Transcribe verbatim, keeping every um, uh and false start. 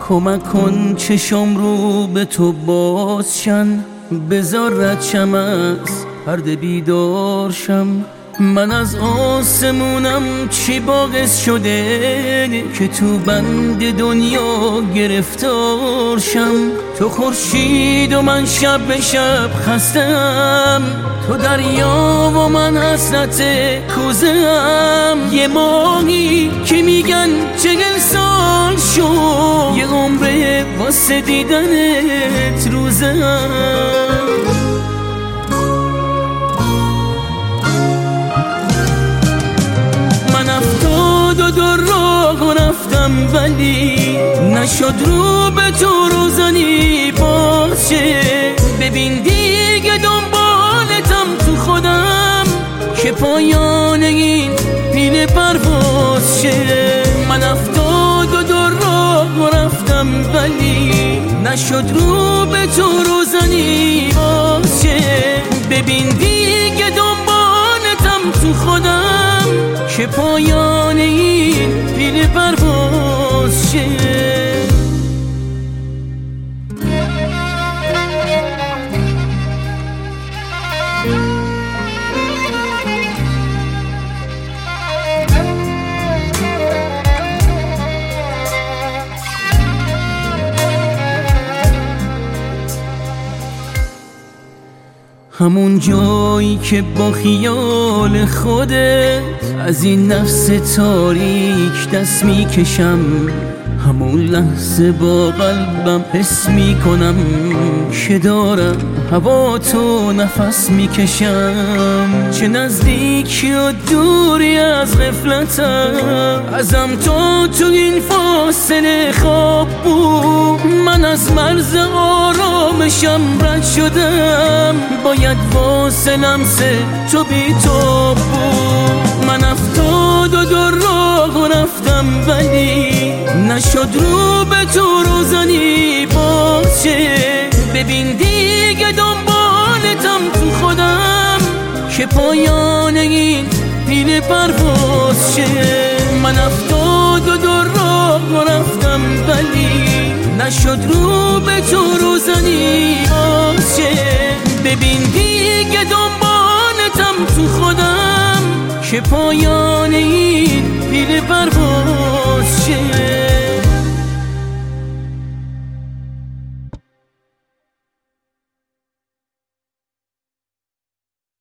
کمک کن چشم رو به تو بازشن، بذار ردشم از پرده بیدار شم. من از آسمونم چی باعث شده که تو بند دنیا گرفتار شم؟ تو خورشید و من شب به شب خستم، تو دریا و من حسرت کوزم. یه ماهی که میگن چهل سال شد، یه عمره واسه دیدنت روزم. افتاد و دو راه رفتم ولی نشد رو به تو روزنی باشه. ببین دیگه دنبالتم تو خودم که پایان این پیل پرواز شه. من افتاد و دو راه رفتم ولی نشد رو به تو روزنی باشه. ببین دیگه دنبالتم تو خودم که پایان این پیل پرواز شه. همون جایی که با خیال خودت از این نفس تاریک دست میکشم، همون لحظه با قلبم حس میکنم که دارم هوا تو نفس میکشم. چه نزدیکی و دوری از غفلتم، ازم تو تو این فاصله خواب بود. من از مرز آرامشم رد شدم، باید واسه لمس تو بی تو بود. من افتاد و دو راه رفتم ولی نشد رو به تو روزنی باشه. ببین دیگه دنبالتم تو خودم که پایان این پیل پرواز شه. من افتاد و دو راه رفتم ولی نشد رو به تو روزنی باشه. ببین دیگه دنبالتم تو خودم که پایان این پیل پرواز شه.